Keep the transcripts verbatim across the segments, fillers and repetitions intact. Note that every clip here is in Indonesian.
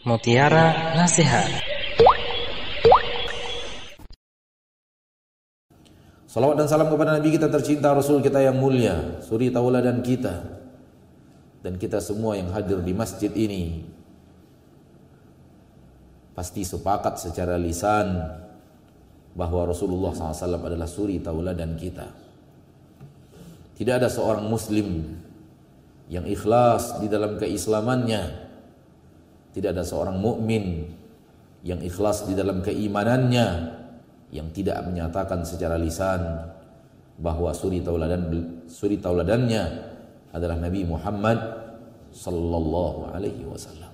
Mutiara Nasihat. Salawat dan salam kepada Nabi kita tercinta, Rasul kita yang mulia, suri tauladan kita, dan kita semua yang hadir di masjid ini pasti sepakat secara lisan bahwa Rasulullah shallallahu alaihi wasallam adalah suri tauladan kita. Tidak ada seorang muslim yang ikhlas di dalam keislamannya, tidak ada seorang mukmin yang ikhlas di dalam keimanannya yang tidak menyatakan secara lisan bahwa suri tauladan suri tauladannya adalah Nabi Muhammad sallallahu alaihi wasallam.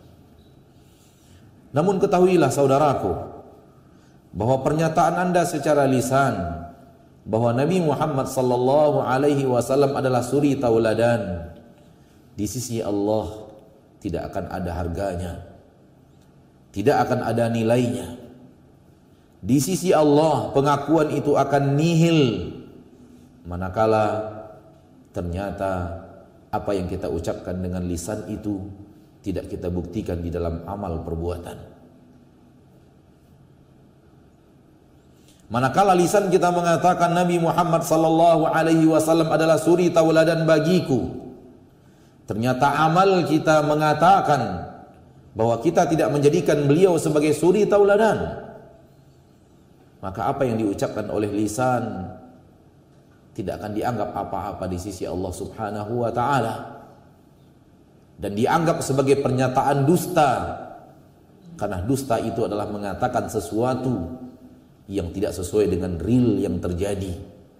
Namun ketahuilah saudaraku bahwa pernyataan Anda secara lisan bahwa Nabi Muhammad sallallahu alaihi wasallam adalah suri tauladan di sisi Allah tidak akan ada harganya, tidak akan ada nilainya. Di sisi Allah pengakuan itu akan nihil manakala ternyata apa yang kita ucapkan dengan lisan itu tidak kita buktikan di dalam amal perbuatan. Manakala lisan kita mengatakan Nabi Muhammad sallallahu alaihi wasallam adalah suri tauladan bagiku, ternyata amal kita mengatakan bahwa kita tidak menjadikan beliau sebagai suri tauladan, maka apa yang diucapkan oleh lisan tidak akan dianggap apa-apa di sisi Allah Subhanahu wa ta'ala, dan dianggap sebagai pernyataan dusta, karena dusta itu adalah mengatakan sesuatu yang tidak sesuai dengan real yang terjadi.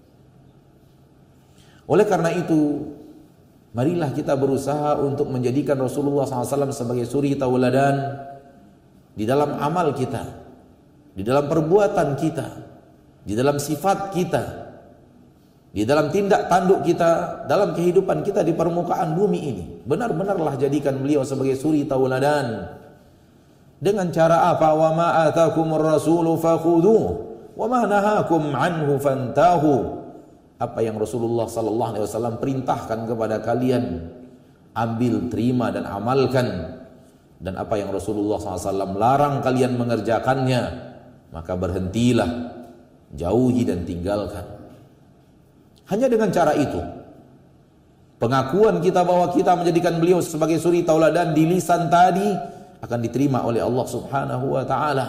Oleh karena itu, marilah kita berusaha untuk menjadikan Rasulullah shallallahu alaihi wasallam sebagai suri tauladan di dalam amal kita, di dalam perbuatan kita, di dalam sifat kita, di dalam tindak tanduk kita, dalam kehidupan kita di permukaan bumi ini. Benar-benarlah jadikan beliau sebagai suri tauladan. Dengan cara apa? Wa ma atakumur rasulu fakhudhuh wa ma nahakum anhu fantahu. Apa yang Rasulullah sallallahu alaihi wasallam perintahkan kepada kalian, ambil, terima dan amalkan. Dan apa yang Rasulullah sallallahu alaihi wasallam larang kalian mengerjakannya, maka berhentilah, jauhi dan tinggalkan. Hanya dengan cara itu, pengakuan kita bahwa kita menjadikan beliau sebagai suri tauladan di lisan tadi akan diterima oleh Allah Subhanahu wa ta'ala.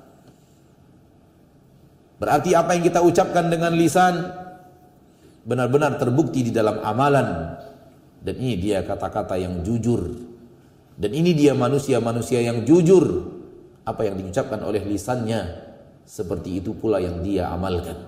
Berarti apa yang kita ucapkan dengan lisan benar-benar terbukti di dalam amalan, dan ini dia kata-kata yang jujur, dan ini dia manusia-manusia yang jujur. Apa yang diucapkan oleh lisannya, seperti itu pula yang dia amalkan.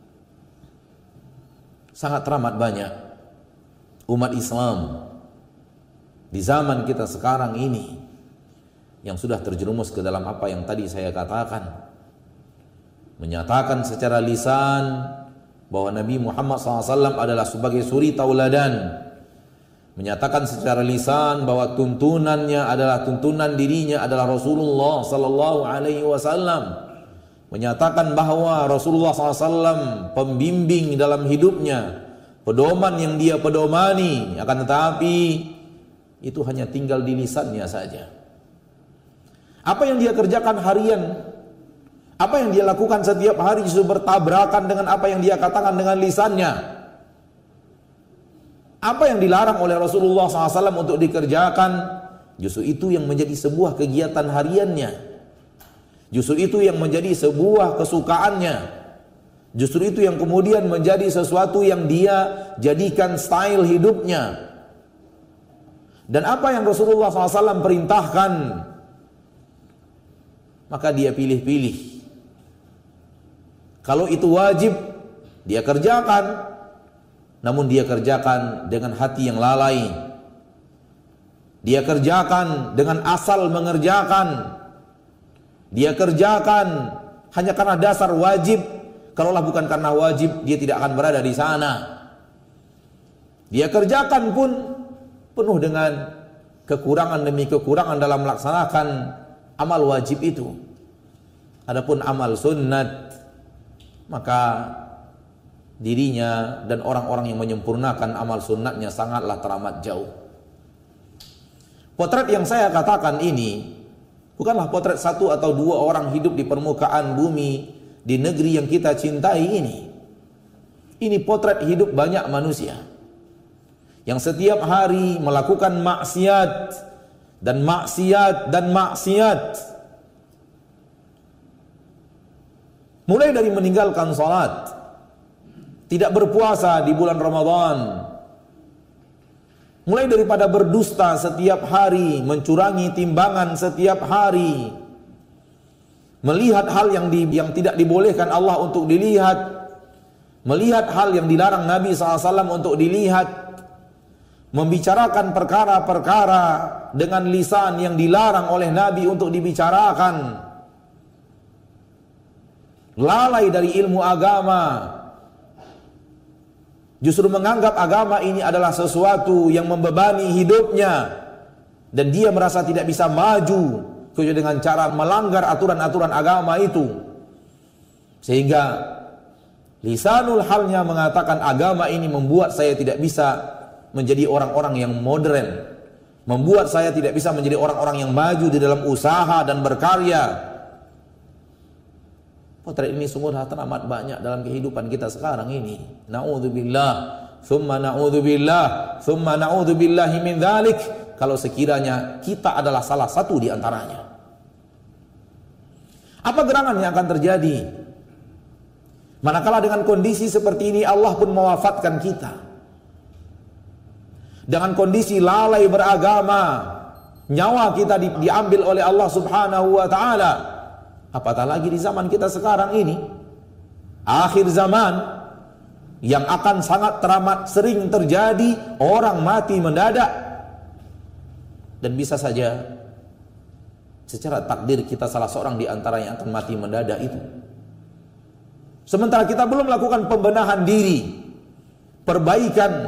Sangat teramat banyak umat Islam di zaman kita sekarang ini yang sudah terjerumus ke dalam apa yang tadi saya katakan, menyatakan secara lisan bahwa Nabi Muhammad shallallahu alaihi wasallam adalah sebagai suri tauladan, menyatakan secara lisan bahwa tuntunannya adalah tuntunan dirinya adalah Rasulullah sallallahu alaihi wasallam, menyatakan bahwa Rasulullah sallallahu alaihi wasallam pembimbing dalam hidupnya, pedoman yang dia pedomani, akan tetapi itu hanya tinggal di lisannya saja. Apa yang dia kerjakan harian, apa yang dia lakukan setiap hari justru bertabrakan dengan apa yang dia katakan dengan lisannya. Apa yang dilarang oleh Rasulullah shallallahu alaihi wasallam untuk dikerjakan, justru itu yang menjadi sebuah kegiatan hariannya. Justru itu yang menjadi sebuah kesukaannya. Justru itu yang kemudian menjadi sesuatu yang dia jadikan style hidupnya. Dan apa yang Rasulullah shallallahu alaihi wasallam perintahkan, maka dia pilih-pilih. Kalau itu wajib, dia kerjakan. Namun dia kerjakan dengan hati yang lalai. Dia kerjakan dengan asal mengerjakan. Dia kerjakan hanya karena dasar wajib. Kalaulah bukan karena wajib, dia tidak akan berada di sana. Dia kerjakan pun penuh dengan kekurangan demi kekurangan dalam melaksanakan amal wajib itu. Adapun amal sunnat, maka dirinya dan orang-orang yang menyempurnakan amal sunnatnya sangatlah teramat jauh. Potret yang saya katakan ini Bukanlah potret satu atau dua orang hidup di permukaan bumi di negeri yang kita cintai ini. Ini potret hidup banyak manusia yang setiap hari melakukan maksiat dan maksiat dan maksiat. Mulai dari meninggalkan salat, tidak berpuasa di bulan Ramadan, mulai daripada berdusta setiap hari, mencurangi timbangan setiap hari, melihat hal yang di, yang tidak dibolehkan Allah untuk dilihat, melihat hal yang dilarang Nabi shallallahu alaihi wasallam untuk dilihat, membicarakan perkara-perkara dengan lisan yang dilarang oleh Nabi untuk dibicarakan, lalai dari ilmu agama, justru menganggap agama ini adalah sesuatu yang membebani hidupnya dan dia merasa tidak bisa maju kecuali dengan cara melanggar aturan-aturan agama itu. Sehingga lisanul halnya mengatakan agama ini membuat saya tidak bisa menjadi orang-orang yang modern, membuat saya tidak bisa menjadi orang-orang yang maju di dalam usaha dan berkarya. Potret ini sungguh teramat banyak dalam kehidupan kita sekarang ini. Na'udzubillah, thumma na'udzubillah, thumma na'udzubillahi min dzalik. Kalau sekiranya kita adalah salah satu di antaranya. Apa gerangan yang akan terjadi? Manakala dengan kondisi seperti ini Allah pun mewafatkan kita. Dengan kondisi lalai beragama, nyawa kita di, diambil oleh Allah Subhanahu wa taala. Apatah lagi di zaman kita sekarang ini, akhir zaman yang akan sangat teramat sering terjadi, orang mati mendadak. Dan bisa saja secara takdir kita salah seorang di antara yang akan mati mendadak itu. Sementara kita belum melakukan pembenahan diri, perbaikan.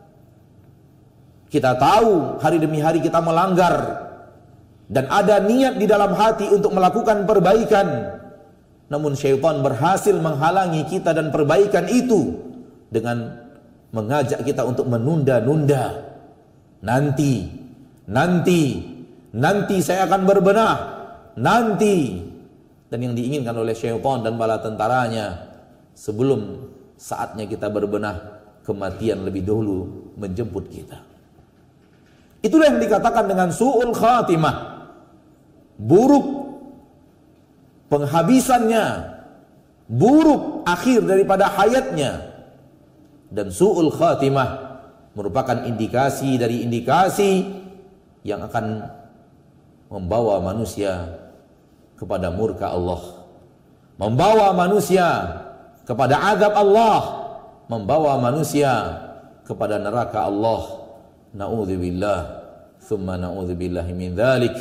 Kita tahu hari demi hari kita melanggar dan ada niat di dalam hati untuk melakukan perbaikan, namun syaitan berhasil menghalangi kita dan perbaikan itu dengan mengajak kita untuk menunda-nunda. Nanti, nanti, nanti saya akan berbenah, nanti. Dan yang diinginkan oleh syaitan dan bala tentaranya, sebelum saatnya kita berbenah, kematian lebih dahulu menjemput kita. Itulah yang dikatakan dengan su'ul khatimah, buruk penghabisannya, buruk akhir daripada hayatnya. Dan su'ul khatimah merupakan indikasi dari indikasi yang akan membawa manusia kepada murka Allah, membawa manusia kepada azab Allah, membawa manusia kepada neraka Allah. Na'udzubillah, thumma na'udzubillahi min dzalik.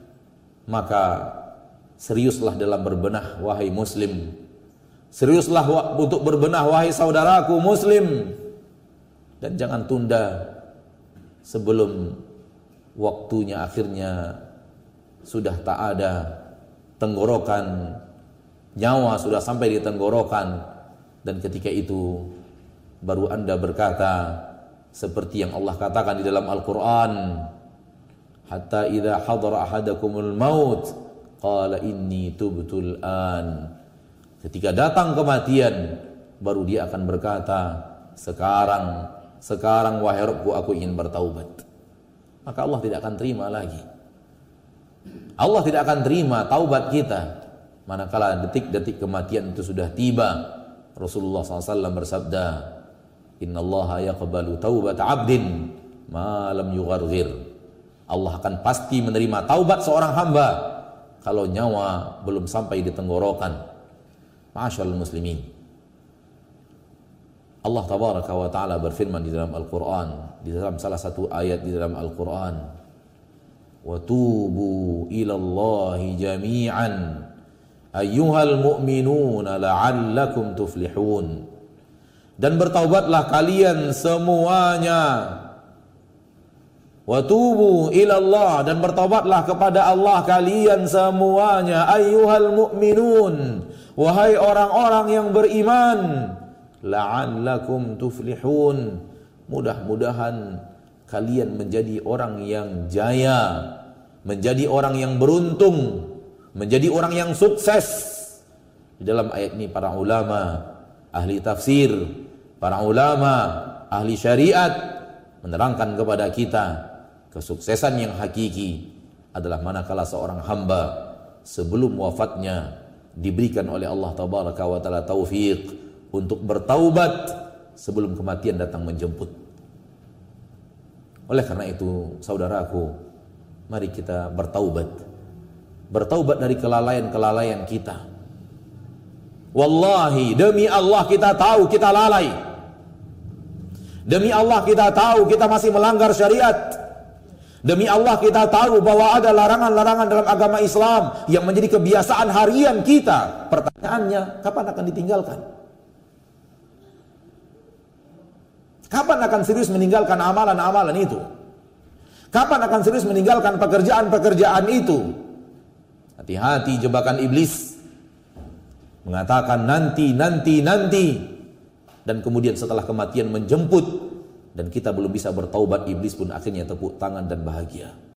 Maka seriuslah dalam berbenah wahai muslim. Seriuslah untuk berbenah wahai saudaraku muslim. Dan jangan tunda sebelum waktunya akhirnya sudah tak ada tenggorokan, nyawa sudah sampai di tenggorokan, dan ketika itu baru Anda berkata seperti yang Allah katakan di dalam Al-Qur'an, hatta idza hadara ahadakumul maut qala inni tubtul an. Ketika datang kematian baru dia akan berkata, sekarang sekarang wahai Rabbku aku ingin bertaubat. Maka Allah tidak akan terima lagi. Allah tidak akan terima taubat kita manakala detik-detik kematian itu sudah tiba. Rasulullah shallallahu alaihi wasallam bersabda, innallaha yaqbalu taubat abdin ma lam yugharghir. Allah akan pasti menerima taubat seorang hamba kalau nyawa belum sampai di tenggorokan. Ma'asyiral muslimin, Allah tabaraka wa ta'ala berfirman di dalam Al-Quran, di dalam salah satu ayat di dalam Al-Quran, wa tubu ilallahi jami'an ayyuhal mu'minuna la'allakum tuflihun. Dan bertaubatlah kalian semuanya. Wa tubu ilallah, dan bertaubatlah kepada Allah kalian semuanya. Ayyuhal mu'minun, wahai orang-orang yang beriman. La'allakum tuflihun, mudah-mudahan kalian menjadi orang yang jaya, menjadi orang yang beruntung, menjadi orang yang sukses. Di dalam ayat ini para ulama ahli tafsir, para ulama ahli syariat menerangkan kepada kita kesuksesan yang hakiki adalah manakala seorang hamba sebelum wafatnya diberikan oleh Allah tabaraka wa taala taufik untuk bertaubat sebelum kematian datang menjemput. Oleh karena itu, saudaraku, mari kita bertaubat. Bertaubat dari kelalaian-kelalaian kita. Wallahi, demi Allah kita tahu kita lalai. Demi Allah kita tahu kita masih melanggar syariat. Demi Allah kita tahu bahwa ada larangan-larangan dalam agama Islam yang menjadi kebiasaan harian kita. Pertanyaannya, kapan akan ditinggalkan? Kapan akan serius meninggalkan amalan-amalan itu? Kapan akan serius meninggalkan pekerjaan-pekerjaan itu? Hati-hati jebakan iblis. Mengatakan nanti, nanti, nanti. Dan kemudian setelah kematian menjemput. Dan kita belum bisa bertaubat, iblis pun akhirnya tepuk tangan dan bahagia.